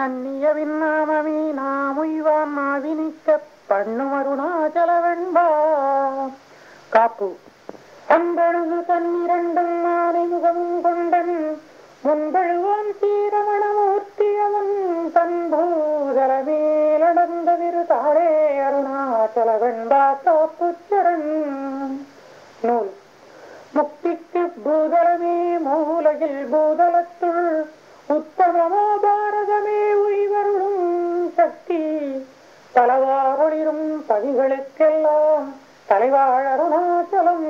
மன்னியவின் நாமமே நாமுய்வான் நாவினிக்க பண்ணுமருணாச்சல வெண்பா காப்பு அம்பழுது தன்னிரண்டும் மாலை முகமும் கொண்டன் முன்பழுவான் சீரமணமூர்த்தியவன் தன்பூதல மேலடந்த விருதாளே அருணாச்சல வெண்பா காப்புச்சரண் நூல் முக்திக்கு பூதலமே மூலையில் பூதலத்துள் உத்தமமோ பாரதமே உய்வருளும் சக்தி பலவாரொளிரும் பதிகளுக்கெல்லாம் தலைவாழ் அருணாச்சலம்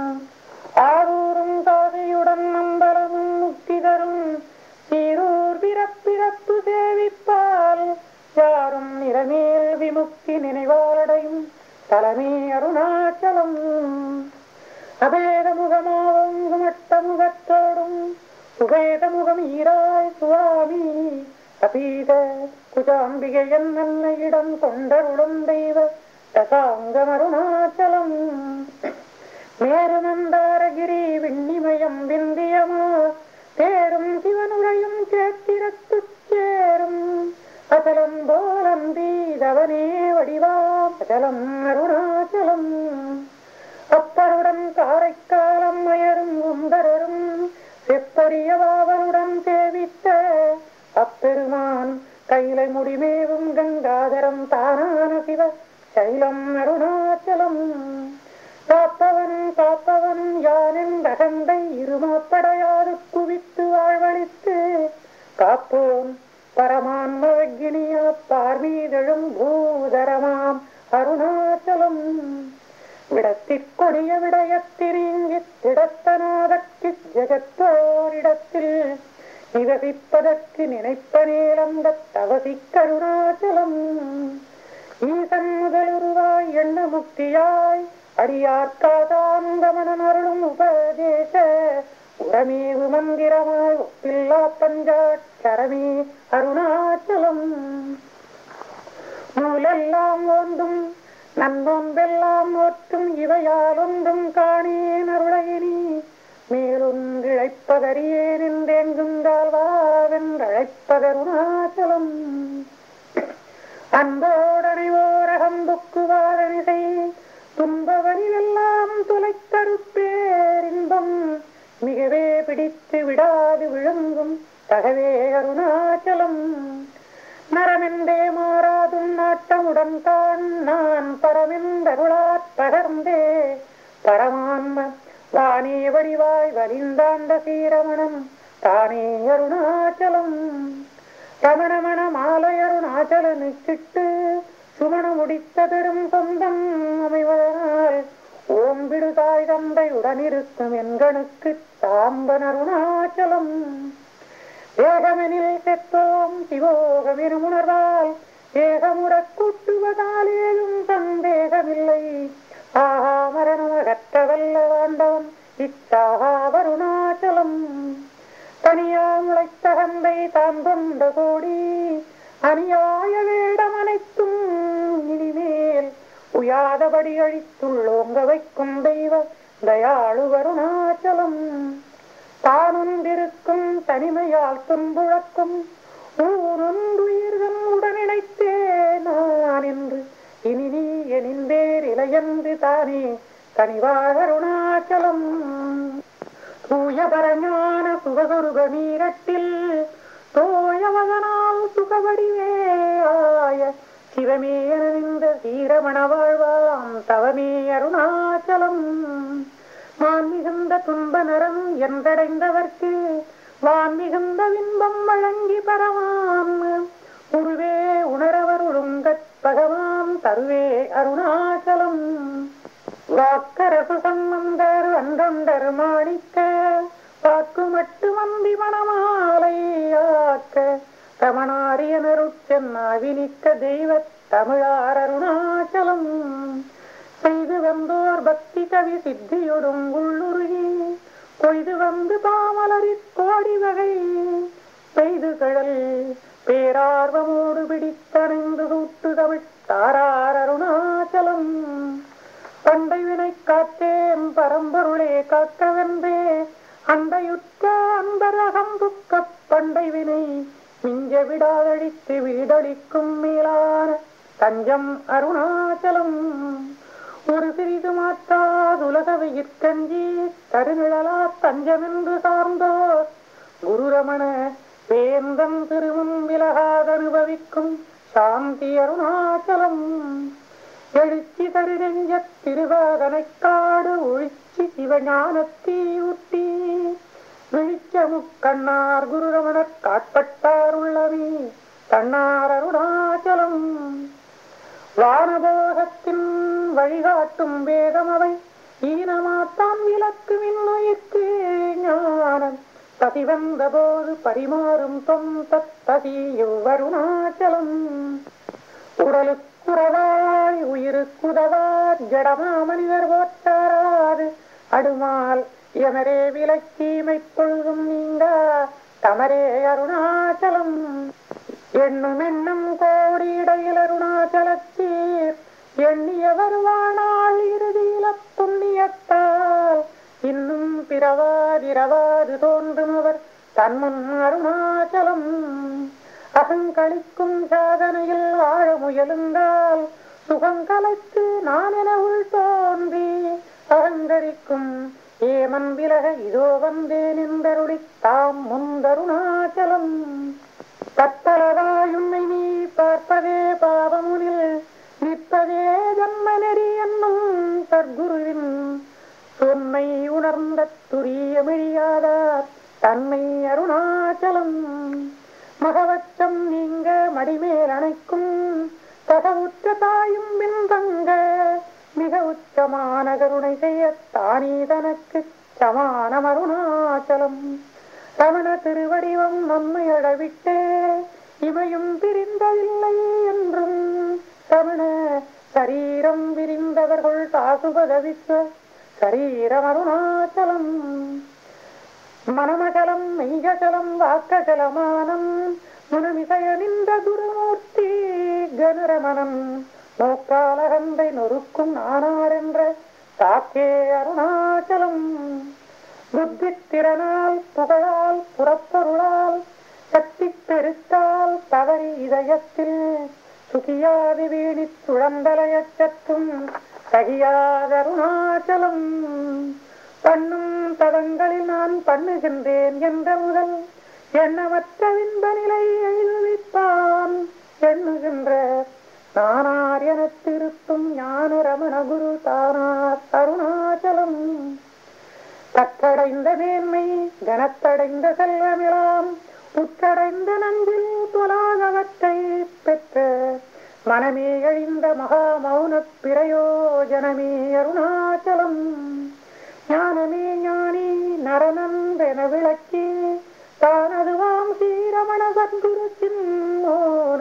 ஆரூரும் காதையுடன் நம்பலமும் முக்தி தரும் சீரூர் பிறப்பிறப்பு சேவிப்பால் யாரும் நிறமேல் விமுக்தி நினைவாலடையும் தலைமே அருணாச்சலம் அபேத முகமாவும் மட்ட முகத்தோடும் சுபேத முகம் ஈராய் சுவாமி அபீத குஜாம்பிகை நல்ல இடம் கொண்டருளும் தெய்வ தசாங்கம் அருணாச்சலம் மேருமந்தாரகிரி விண்ணிமயம் விந்தியமா தேரும் சிவனுரையும் சேத்திரத்து சேரும் அச்சலம் போலந்தீதவனே வடிவாம் அச்சலம் அருணாச்சலம் அப்பருடன் காரைக்காலம் அயரும் உந்தரரும் செப்பரியவாவனுடன் சேவித்த அப்பெருமான் கைலை முடிமேவும் கங்காதரம் தானான சிவ சைலம் அருணாச்சலம் காப்பவன் காப்பவன் யானின் அகந்தை இருமாப்படையாது குவித்து வாழ்வழித்து காப்போன் பரமான்மகினியா பார்மீதழும் பூதரமாம் அருணாச்சலம் விடத்திற்கொடிய விடயத்திரீங்கித்திடத்தனாதற்கு ஜெகத்தோரிடத்தில் நிவசிப்பதற்கு நினைப்பனேலந்த தவசிக்கருணாச்சலம் ஈசன் முதலுருவாய் எண்ண முக்தியாய் அடியார்காதாந்தமனம் அருளும் உபதேச உரமேவு மந்திரமாய் ஒப்பில்லா பஞ்சாட்சரமே அருணாச்சலம் நூலெல்லாம் ஓந்தும் நன்னொன்றெல்லாம் ஓற்றும் இவையால் ஒன்றும் காணேன் அருளையினி மேலொன்றிழைப்பதறியேன் என்றெங்குங்கால்வாவென்றழைப்பதருணாச்சலம் அன்போடனைவோரகம்புக்குவாதனிசை துன்பவனிலெல்லாம் துளைத்தருப்பேரின்பம் மிகவே பிடித்து விடாது விழுங்கும் தகவே அருணாச்சலம் நரமென்றே மாறாதும் நாட்டமுடன் தான் நான் பரமென்றருளாற் பகர்ந்தே பரமான்ம தானே வடிவாய் வலிந்தாண்ட சீரமணம் தானே அருணாச்சலம் ரமணமண மாலை அருணாச்சலனுக்கிட்டு சுமண முடித்ததரும் சொந்தம் அமைவதனால் ஓம்பிடுதாய் தந்தை உடனிருக்கும் எண்களுக்கு தாம்பன் அருணாச்சலம் ஏகமெனில் செத்தோம் சிவோகமெனும் உணர்வால் ஏகமுறக் கூட்டுவதால் ஏதும் சந்தேகமில்லை ஆஹா மரணமகற்றவல்ல ஆண்டவன் இத்தாகா வருணாச்சலம் தனியா முளைத்த கந்தை தான் கொண்ட கோடி அநியாய வேடம் அனைத்தும் இனிமேல் உயாதபடி அழித்துள்ளோங்க வைக்கும் தெய்வ தயாளு வருணாச்சலம் தானொன்றிருக்கும் தனிமையால் துன்புழக்கும் ஊனொன்றுயிர்தம் உடனிணைத்தே நான் என்று இனி நீ எனின்பேர் இளையன்று தானே தனிவாழ் அருணாச்சலம் தூய பரஞான சுககுருக நீரட்டில் தோயவதனால் சுகவடிவேயாய சிவமே எனிந்த சீரமண வாழ்வாம் தவமே அருணாச்சலம் மான் மிகுந்த துன்ப நரம் என்றடைந்தவர்க்கு வான் மிகுந்த வின்பம் வழங்கி பரவான் உருவே உணரவருளுங்கற் பகவான் தருவே அருணாச்சலம் வாக்கரசு சம்பந்தர் அன்றொண்டர் மாணிக்க வாக்கு மட்டு வந்தி மணமாலையாக்க ரமணாரியனருச்சென்னாவினிக்க தெய்வ தமிழார் அருணாச்சலம் செய்து வந்தோர் பக்தி கவி சித்தியொடும் உள்ளுருகி கொய்து வந்து பாமலரிற் கோடி வகை பெய்து கழல் பேரார்வமோடு பிடித்தணைந்து சூட்டு தவிட்டாரார் அருணாச்சலம் பண்டை வினை காத்தேம் பரம்பொருளே காக்கவென்றே அண்டையுற்ற அன்பரகம் புக்க பண்டை வினை மிஞ்ச விடாதழித்து வீடளிக்கும் மேலான தஞ்சம் அருணாச்சலம். ஒரு சிறிது மாற்றாதுலகவையிற்கஞ்சி தருநிழலா தஞ்சமென்று சார்ந்தோர் குருரமண வேந்தன் திருமுன் விலகாதனுபவிக்கும் சாந்தி அருணாச்சலம். எழுச்சி தரு நெஞ்சத் திருவாதனைக்காடு ஒழிச்சி சிவஞானத்தீ ஊட்டி விழிச்சமுக்கண்ணார் குருரமணர் காட்பட்டார் உள்ளமே தன்னார் அருணாச்சலம். வானபோகத்தின் வழிகாட்டும் வேதம் அவை ஈனமாத்தான் விளக்கு மின்னுயிர்க்கு ஞானம் பதிவந்த போது பரிமாறும் தொந்தத்ததியுவருணாச்சலம். உடலுக்குறவாய் உயிருக்குதவார் ஜடமா மனிதர் போற்றாராது அடுமால் எமரே விலக்கீமை பொழுதும் நீங்க தமரே அருணாச்சலம். எண்ணும் எண்ணம் கோடியிடையில் அருணாச்சலத்தீர் எண்ணியவர் வாணாள் இறுதியில புண்ணியத்தால் இன்னும் பிறவாதிரவாது தோன்றும் அவர் தன்முன் அருணாச்சலம். அகங்களிக்கும் சாதனையில் வாழ முயலுங்கால் சுகங்கலைத்து நான் என உள் தோன்றி அகங்கரிக்கும் ஏமன் விலக இதோ வந்தேன் என்றருளி தாம் முந்தருணாச்சலம். தத்தளவாயுன்னை நீ பார்ப்பதே பாவமுனில் நிற்பதே ஜன்ம நெறி என்னும் சர்க்குருவின் சொன்மை உணர்ந்த துரியமிழியாதார் தன்மை அருணாச்சலம். மகவச்சம் நீங்க மடிமேல் அணைக்கும் தகவுற்ற தாயும் பின்தங்க மிக உச்சமான கருணை செய்ய தானே தனக்கு சமானம் அருணாச்சலம். ரமண திருவடிவம் நம்மை அடவிட்டே இமையும் பிரிந்ததில்லை என்றும் ரமண சரீரம் விரிந்தவர்கள் தாசுபதவித்த சரீரம் அருணாச்சலம். மனமகலம் மெய்யகலம் வாக்ககலமானம் முனமிசைய நின்ற குருமூர்த்தி கனரமணம் நோக்காலகந்தை நொறுக்கும் நானார் என்ற தாக்கே அருணாச்சலம். புத்தி திறனால் புகழால் புறப்பொருளால் சக்தி பெருத்தால் தவறி இதயத்தில் சுகியாதி வீணி சுழந்தலையற்றும் தகியாத அருணாச்சலம். பண்ணும் தடங்களில் நான் பண்ணுகின்றேன் என்ற முதல் எண்ணமற்ற இன்ப நிலை எழுவிப்பான் எண்ணுகின்ற நானார் எனத் திருத்தும் ஞான ரமண குரு தானார் அருணாச்சலம். கற்றடைந்த மேன்மை கனத்தடைந்த செல்வமெல்லாம் உற்றடைந்த நஞ்சில் தொலாதவற்றை பெற்ற மனமே அழிந்த மகா மௌன பிரயோஜனமே அருணாச்சலம். ஞானமே ஞானி நரனந்தென விளக்கி தானதுவாம் ஸ்ரீரமண சத்குரு சின்னோன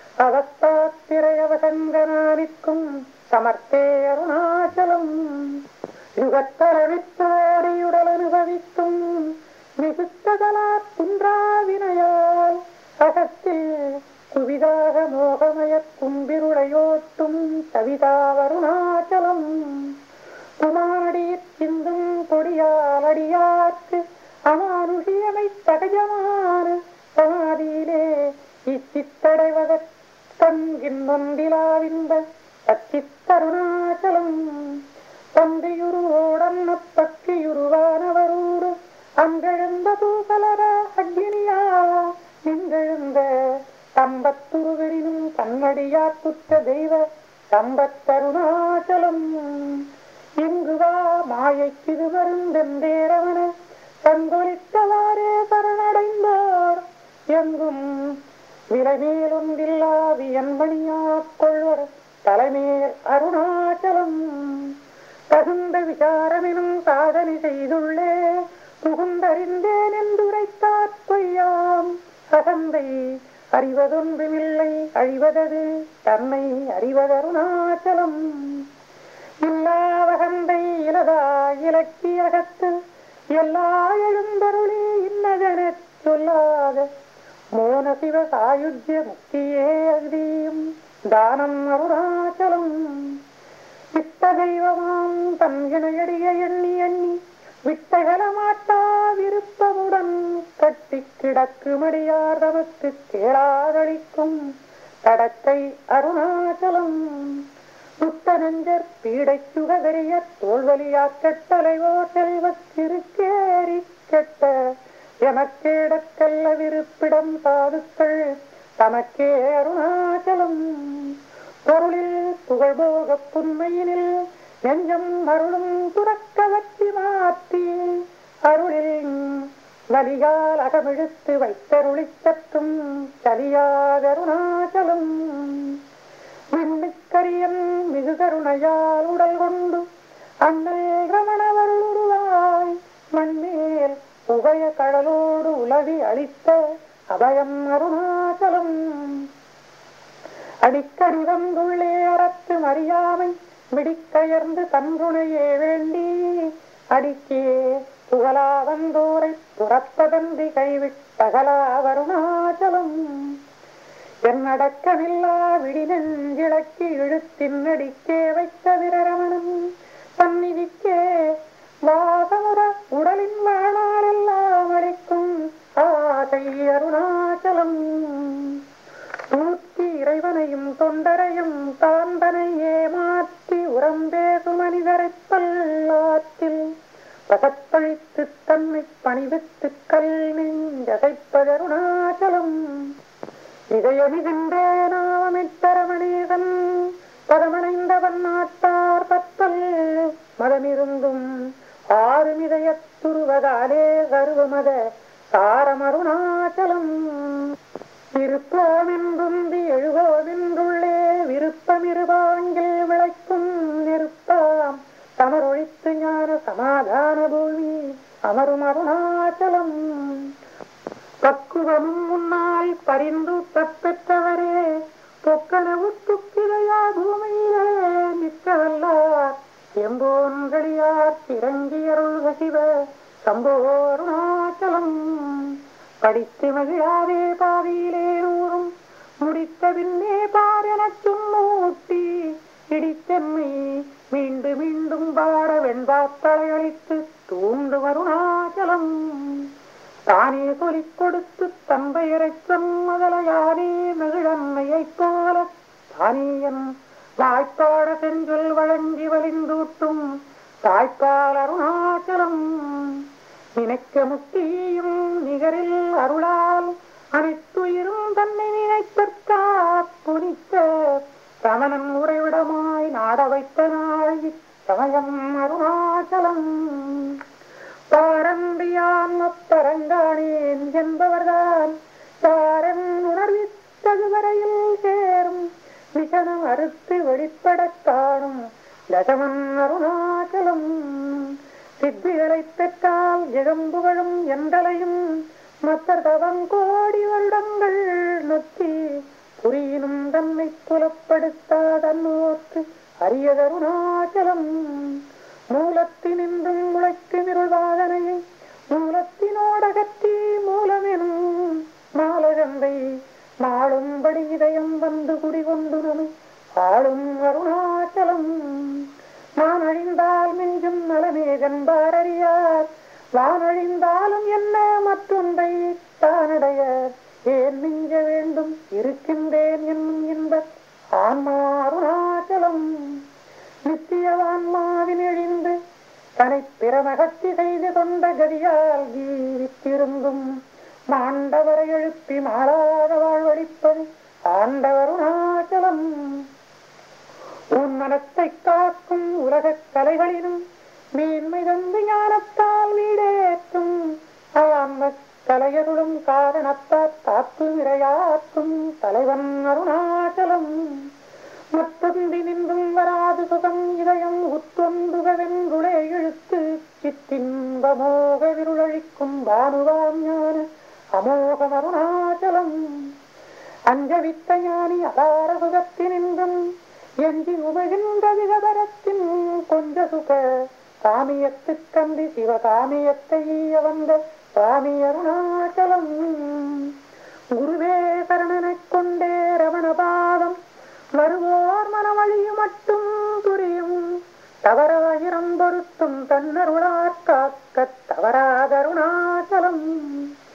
அவஸ்தாத்திரையவசங்கனானிற்கும் சமர்த்தே அருணாச்சலம். யுகத்தரவித்தோடியுடல் அனுபவித்தும் மிகுத்ததலா குன்றாவினையால் அகத்தில் குவிதாக மோகமய கும்பிருளையோட்டும் கவிதாவருணாச்சலம். குமாரடியிற் சிந்தும் கொடியால் அடியார்க்கு அமானுஷியமை தகஜமான சமாதியிலே இச்சித்தடைவதற்கின்றிலாவிந்த சச்சித்தருணாச்சலம். தந்தையுருவோடன் பக்கியுருவானவரோடு அங்கெழுந்த தூசலர அக்னியா நின்றெழுந்த தம்பத்துருவெனினும் கண்ணடியாத்துற்ற தெய்வ சம்பத்தருணாச்சலம். இங்குவா மாயைக்கிது மருந்தெந்தேரவன சங்கொலித்தவாறே சரணடைந்தார் எங்கும் விலைமேலொன்றில்லா வியன்மணியாக் கொள்வர் தலைமேல் அருணாச்சலம். தகுந்த விசாரமெனும் சாதனை செய்துள்ளே புகுந்தறிந்தேன் என்றுரைத்தாற் பொய்யாம் அகந்தை அறிவதொன்றுமில்லை அழிவதது தன்னை அறிவதருணாச்சலம். இல்லாவகந்தை இலதா இலக்கியகத்து எல்லா எழுந்தருளி இன்னதெனச் சொல்லாத மோன சிவ சாயுஜ்ய முக்தியே அகதியும் தானம் அருணாச்சலம். விட்ட தெய்வமாம் தன் இணையடிய எண்ணி எண்ணி விட்டகல மாட்டா விருப்பமுடன் கட்டி காட்டி கிடக்குமடியார் தமக்கு கேளாதளிக்கும் தடத்தை அருணாச்சலம். சுத்த நெஞ்சர் பீடை சுகதறிய தோல்வலியாக்கத் தலைவோ செல்வத்திருக்கேறி கெட்ட எமக்கேடக்கல்ல விருப்பிடம் சாதுக்கள் தமக்கே அருணாச்சலம். பொருளில் புகழ்போக புன்மையினில் நெஞ்சம் அருளும் துறக்க வச்சி மாற்றி அருளில் வலியால் அகமிழுத்து வைத்தருளிச்சற்றும் சலியாதருணாச்சலம். விண்ணுக்கரியன் மிகு கருணையால் உடல் கொண்டு அண்ணல் ரமணவருளாய் மண்மேல் உபய கடலோடு உலவி அளித்த அபயம் அருணாச்சலம். அடிக்கடி வந்துள்ளே அறத்து அறியாமை மிடிக்கயர்ந்து தன்றுணையே வேண்டி அடிக்கே புகழா வந்தோரை புறப்பதன்றி கைவிட்டகலா வருணாச்சலம். என்னடக்கமில்லா விடி நெஞ்சிழக்கி இழுத்தின் அடிக்கே வைத்த விரரமணம் சந்நிதிக்கே வாசமுற உடலின் வாழ்நாளெல்லாம் அளிக்கும் ஆசை அருணாச்சலம். தூக்கி இறைவனையும் தொண்டரையும் தாந்தனை ஏமாற்றி உரம் பேசும் மனிதரை பல்லாற்றில் பசப்பழித்து தன்னை பணிவித்து கல் நெஞ்சதைப்பதருணாச்சலம். இதயமிகின்றே நாமமிட்டரமணேசன் பதமணைந்தவன் நாட்டார் பத்தல் மதமிருந்தும் ஆறுமிதயத்துருவதாலே சருவமத சாரமருணாச்சலம். இருப்போமென்றுந்தி எழுவோமென்றுள்ளே விருப்பமிருபாங்கில் விளைக்கும் நெருப்பாம் தமரொழித்து ஞான சமாதான பூமி அமரும் அருணாச்சலம். பக்குவமும் முன்னால் பரிந்து தப்பெற்றவரே பொக்கனவு துக்கிதையா பூமியிலே நிற்கவல்லார் எம்போன்களியார் திரங்கியருள் சிவ சம்போ அருணாச்சலம். படித்து மகிழாதே பாவியிலே நூறும் முடித்த பின்னே பாரெனச்சும் மூட்டி இடித்தென்மை மீண்டு மீண்டும் பாட வெண்பாத்தளையளித்து தூண்டு அருணாச்சலம். தானே சொல்லிக் கொடுத்து தம்பெயரைச் சொன்னதலையானே மகிழன்மையைப் போல தானேயன் வாய்ப்பாட செஞ்சொல் வழங்கி வலிந்தூட்டும் தாய்ப்பால் அருணாச்சலம். நினைக்க முக்தியும் நிகரில் அருளால் அனைத்துயிரும் தன்னை நினைப்பற்கா புனித்த ரமணன் உறைவிடமாய் நாட வைத்த நாள் சமயம் அருணாச்சலம். பாரம்பியான் ஒப்பரங்கானேன் என்பவர்தான் தாரன் உணர்வித்தது வரையில் சேரும் விஷனம் அறுத்து வெளிப்படக் காணும் தசமன் அருணாச்சலம். சித்திகளை பெற்றால் ஜெகம்புகழும் எந்தலையும் மத்தர் தவம் கோடி வருடங்கள் நொத்தி புரியினும் தன்னை புலப்படுத்தாதன்னோர்க்கு அரியதருணாச்சலம். மூலத்தினின்றும் முளைக்கும் இருள்வாதனையை மூலத்தினோடகத்தி மூலமெனும் மாலகந்தை நாளும்படி இதயம் வந்து குடிகொண்டு நமை ஆளும் அருணாச்சலம். நான் அழிந்தால் மிஞ்சும் நலமேகன்பாரறியார் வானழிந்தாலும் என்ன மற்றொன்றை தானடைய ஏன் மிஞ்ச வேண்டும் இருக்கின்றேன் என்னும் இன்ப ஆன்மா அருணாச்சலம். நித்தியவான்மாவின் எழுந்து தனை பிறமகத்தி செய்து கொண்ட கதியால் ஜீவித்திருந்தும் மாண்டவரை எழுப்பி மாறாத வாழ்வழிப்பது ஆண்டவருணாச்சலம். உன் மனத்தை காக்கும் உலகக் கலைகளிலும் மேன்மை தந்து ஞானத்தால் வீடேற்றும் ஆன்ம கலையருளும் காரணத்தால் காத்து விரையாற்றும் தலைவன் அருணாச்சலம். மற்றொன்றி நின்றும் வராது சுகம் இதயம் உற்றொன்றுகவென்றுளே இழுத்து சித்தின்பமோக விருளழிக்கும் பானுவாம் ஞான அமோகம் அருணாச்சலம். அஞ்சவித்த ஞானி அகார சுகத்தினின்றும் எஞ்சி உபகின்ற விகபரத்தின் கொஞ்ச சுக காமியத்து கந்தி சிவகாமியத்தை வந்த சுவாமி அருணாச்சலம். குருவே சரணனைக் கொண்டே ரமணபாதம் வருவோர் மனவழியும் மட்டும் புரியும் தவறாயிரம் பொருத்தும் தன்னருளாற் காக்க தவறாத அருணாச்சலம்.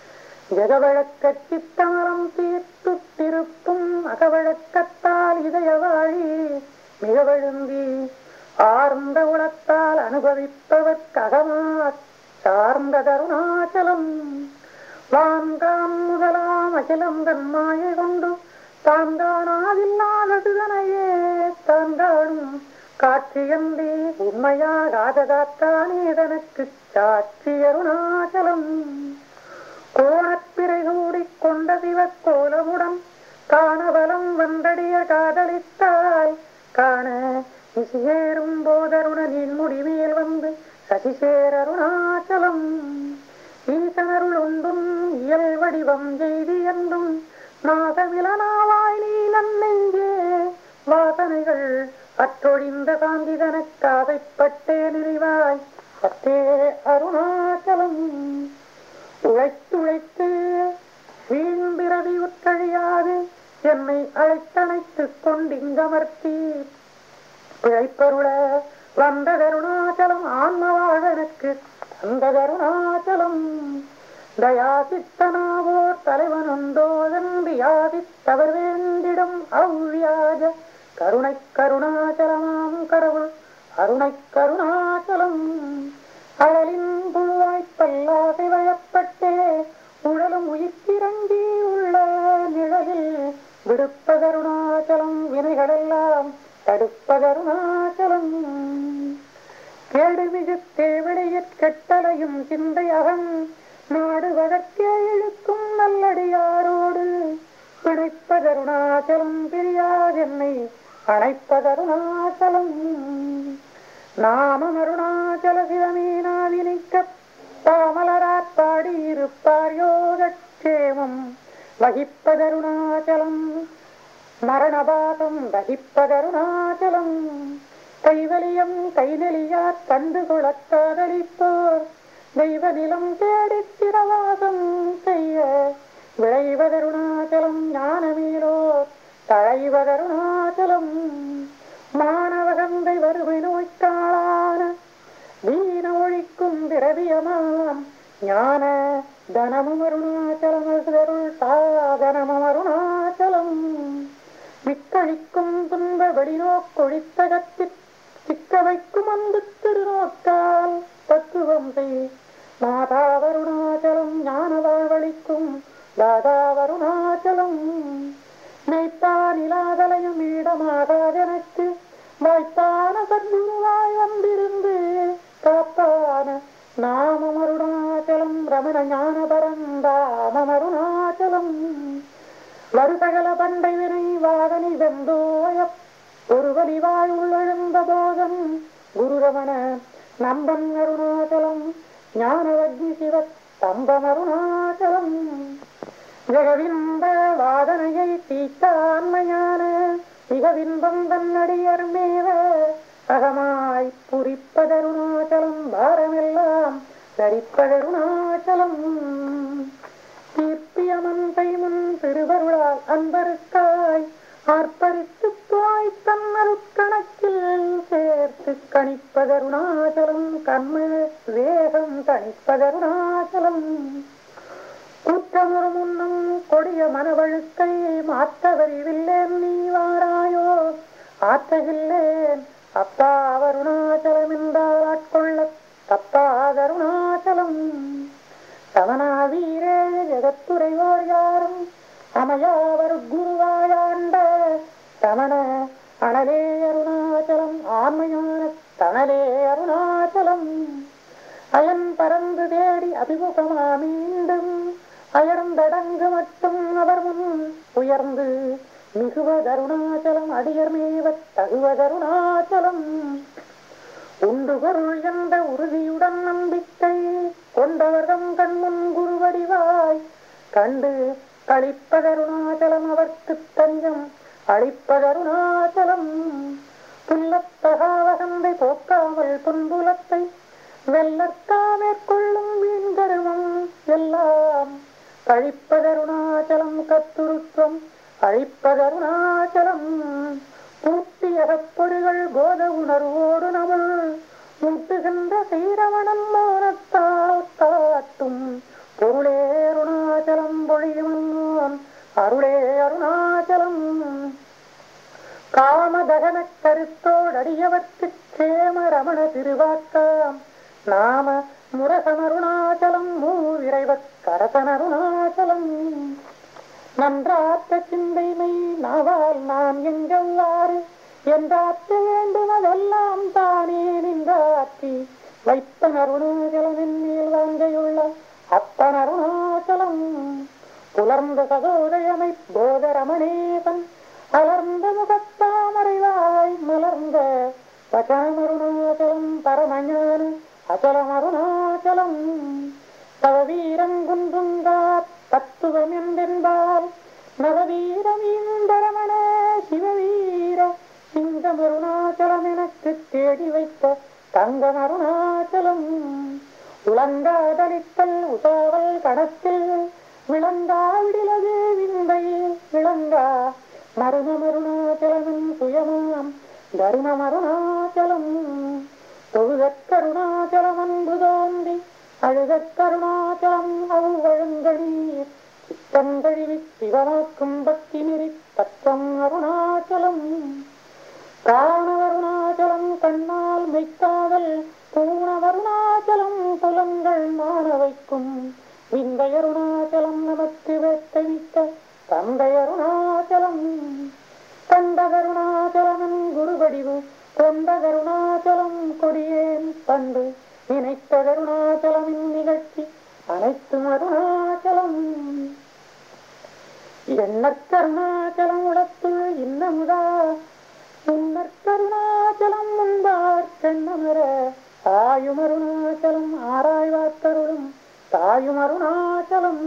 ஜெகவழக்கச் சித்தமலம் தீர்த்து திருப்பும் அகவழக்கத்தால் இதயவாழி மிகவழுந்தி ஆர்ந்த உளத்தால் அனுபவிப்பவர்க்ககமா சார்ந்த கருணாச்சலம் வான்கான் முதலாம் அகிலம் தன்மாயை கொண்டு தான் காணாதில்லாததுதனையே தான் காணும் காட்சியந்தி உண்மையாகாததாத்தானே தனக்கு சாட்சி அருணாச்சலம் கோணப்பிறை கூடிக்கொண்ட சிவக்கோலமுடன் காணவலம் வந்தடிய காதலித்தாய் காண இசையேறும் போதருணனின் முடிமேல் வந்து சசிசேர் அருணாச்சலம் ஈசனருள் ஒன்றும் இயல் வடிவம் செய்தி என்றும் நாகமிலனாவாய் நீ நன்னெஞ்சே வாசனைகள் அற்றொழிந்த சாந்திதனக்காதைப்பட்டே நினைவாய் சத்தே அருணாச்சலம் உழைத்துழைத்து வீண்பிறவி உற்றழியாது என்னை அழைத்தணைத்துக் கொண்டிங்கமர்த்தி பிழைப்பருள வந்த கருணாச்சலம் ஆன்மவாழனுக்கு அந்த கருணாச்சலம் தயாசித்தனாவோர் தலைவன் ஒன்றோதன்றியாதித்தவர் வேண்டிடும் அவ்வியாஜ கருணை கருணாச்சலமாம் கடவுள் அருணை கருணாச்சலம் அழலின் புழுவாய்ப்பல்லாசை வயப்பட்டே உடலும் உயிர்த்திரங்கி உள்ள நிழலில் விடுப்ப கருணாச்சலம் வினைகளெல்லாம் தடுப்ப கருணாச்சலம் கேடுமிகு தேவடையற் கட்டளையும் சிந்தையகம் நாடுவதற்கே இழுக்கும் நல்லடியாரோடு பிணைப்ப கருணாச்சலம் பிரியாதென்னை அணைப்ப கருணாச்சலம் நாமம் அருணாச்சல சிவமீனாவினிக்க தாமலராற்பாடி இருப்பார் யோகக்ஷேமம் வகிப்பதருணாச்சலம் மரணபாதம் வகிப்பதருணாச்சலம் கைவலியம் கைநெலியார் கண்டு கொளக்காதலிப்போர் தெய்வ நிலம் தேடித் திரவாசம் செய்ய விளைவதருணாச்சலம் ஞானமீரோர் தழைவதருணாச்சலம் மாணவகந்தை வறுமை நோய்க்காளான வீண ஒழிக்கும் திரவியமாம் ஞான தனமும் அருணாச்சலம் அருள் சாதனமும் அருணாச்சலம் மிக்களிக்கும் துன்ப வெளிநோக்கொழித்தகத்தில் சிக்க வைக்கும் அந்த திருநோக்கால் தத்துவம் செய் மாதாவருணாச்சலம் ஞான வாழ்வழிக்கும் தாதாவருணாச்சலம் மெய்த்தான் இலாதலையும் இடமாகாதெனக்கு வாய்த்தான சத்குருவாய் வந்திருந்து காப்பான நாமம் அருணாச்சலம் ரமண ஞான பரந்தாமம் அருணாச்சலம் வருசகல பண்டை வினை வாதனி வெந்தோய ஒரு வலிவாய் உள்ளெழுந்த போதம் குருரமண நம்பன் அருணாச்சலம் ஞானவக்னி சிவ தம்பம் அருணாச்சலம் ஜெகவின்ப வாதனையை தீட்டான்மையான மிகவின்பம் தன்னடியர் மேவ அகமாய் புரிப்பதருணாச்சலம் பாரமெல்லாம் தரிப்பதருணாச்சலம் தீர்ப்பியமந்தை முன் திருவருளால் அன்பருக்காய் ஆர்ப்பரித்து தாய் தன்னருட்கணக்கில் சேர்த்து கணிப்பதருணாச்சலம் கர்ம வேகம் தணிப்பதருணாச்சலம் குற்றமுறு முன்னும் கொடிய மனவழுக்கை மாற்றவறிவில்லேன் நீ வாராயோ ஆற்றகில்லேன் அப்பா வருணாச்சலம் என்றால் ஆட்கொள்ள தப்பாதருணாச்சலம் சமனா வீரே ஜெகத்துரையோர் யாரும் அமையாவர் குருவாயாண்ட தமன அனலே அருணாச்சலம் ஆன்மையான தனலே அருணாச்சலம் அயன் பறந்து தேடி அபிமுகமா மீண்டும் அயர்ந்தடங்கு மட்டும் அவர் முன் உயர்ந்து மிகுவதருணாச்சலம் அடியர் மேவத் தகுவதருணாச்சலம் உண்டு பொருள் என்ற உறுதியுடன் நம்பிக்கை கொண்டவர்தம் கண்முன் குருவடிவாய் கண்டு கழிப்பதருணாச்சலம் அவர்க்கு தஞ்சம் அளிப்பதருணாச்சலம் புல்லத்தகாவகந்தை போக்காமல் புன்புலத்தை வெள்ளத்தா மேற்கொள்ளும் வீண்கருமம் எல்லாம் கழிப்பதருணாச்சலம் கத்துருத்துவம் அழிப்பதருணாச்சலம் பூட்டியகப்பொருகள் போத உணர்வோடு நமள் மூட்டுகின்ற சீரவணம் மோனத்தால் காட்டும் பொருளேருணாச்சலம் அருளே அருணாச்சலம். காமதகன கருத்தோடடியவர்க்கு கேம ரமண திருவாக்காம் நாம முரசமருணாச்சலம் மூவிரைவக் கரசனருணாச்சலம். நன்றாற்ற சிந்தைமை நாவால் நான் எங்கவ்வாறு என்றாற்ற வேண்டுவதெல்லாம் தானே நின்றாற்றி வைப்பன் அருணாச்சலனின் மேல் வாங்கையுள்ள அப்பன் அருணாச்சலம். புலர்ந்த சகோதயமை போதரமணேசன் அலர்ந்த முகத்தாமரைவாய் மலர்ந்த வசனமருணாச்சலம் பரமஞான அச்சலமருணாச்சலம். தவவீரங்குன்றுங்கா தத்துவம் என்றென்பால் நவவீரமீந்தரமண சிவவீர சிங்கமருணாச்சலம் எனக்கு தேடி வைத்த தங்கமருணாச்சலம். உலங்காதளித்தல் உசாவல் கணத்தில் விளங்கா விடிலது விந்தை விளங்கா மருணமருணாச்சலமும் சுயமாம் தருணமருணாச்சலம். தொழுதற்கருணாச்சலம் அன்பு தோன்றி அழுதற்கருணாச்சலம் அவ்வழுங்கழீர் சித்தங்கழிவி சிவமாக்கும் பக்தி நெறி தத்துவம் அருணாச்சலம். பிராணவருணாச்சலம் கண்ணால் மெய்க்காதல் பூணவருணாச்சலம் புலங்கள் மான வைக்கும் விந்தையருணாச்சலம் நமக்கு வேட்டவித்த தந்தையருணாச்சலம். கண்டகருணாச்சலமன் குருவடிவு கொண்டகருணாச்சலம் கொடியேன் பண்டு நினைத்த கருணாச்சலமின் நிகழ்ச்சி அனைத்தும் அருணாச்சலம். எண்ணற்கருணாச்சலம் உளத்துள் இன்னமுதா முன்னற்கருணாச்சலம் முன்பார் கண்ணமர ஆயும் அருணாச்சலம் ஆராய்வார்த்தருளும் தாயும் அருணாச்சலம்.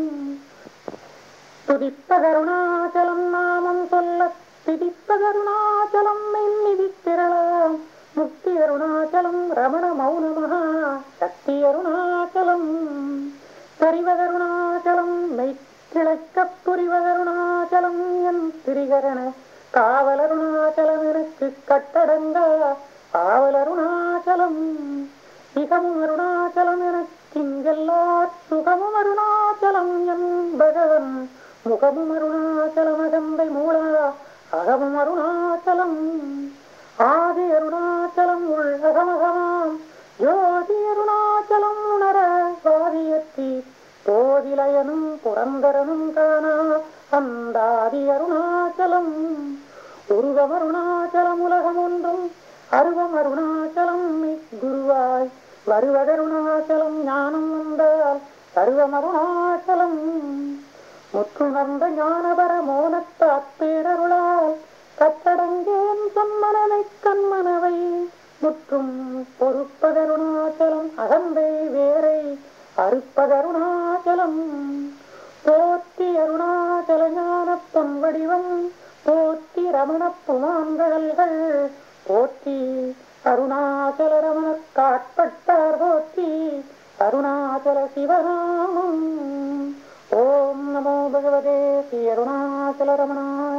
துதிப்பகருணாச்சலம் நாமம் சொல்ல திதிப்பகருணாச்சலம் மென்னிதி திரளாம் முக்தி அருணாச்சலம் ரமண மௌன மகா சக்தி அருணாச்சலம். தெரிவதருணாச்சலம் மெய்க்கிளைக்கப் புரிவதருணாச்சலம் என் திரிகரண காவலருணாச்சலம் எனக்கு கட்டடங்கா ஆவலருணாச்சலம். இகமும் அருணாச்சலம் எனக்கிங்கெல்லா சுகமும் அருணாச்சலம் என் பகவன் முகமும் அருணாச்சலம் அகம்பை மூலா அகமும் அருணாச்சலம். ஆதி அருணாச்சலம் உள்அகமகமாம் ஜோதி அருணாச்சலம் உணர வாதியத்தி போதிலயனும் புரந்தரனும் காணா அந்தாதி அருணாச்சலம். உருவம் அருணாச்சலம் உலகம் ஒன்றும் அருவம் அருணாச்சலம் குருவாய் வருவதருணாச்சலம் ஞானம் வந்தால் சர்வம் அருணாச்சலம். முற்றுணர்ந்த ஞானபர மோனத்தாற்பேரருளால் கட்டடங்கேன் சம்மனனை கண்மனவை முற்றும் பொறுப்பதருணாச்சலம் அகந்தை வேரை அறுப்பதருணாச்சலம். போற்றி அருணாச்சல ஞான பொன் வடிவம் போற்றி ரமண புமான்கடல்கள் போற்றி அருணாச்சல ரமண காட்பட்டார் போற்றி அருணாச்சல சிவநாமம். ஓம் நமோ பகவதே ஸ்ரீ அருணாச்சல ரமணா.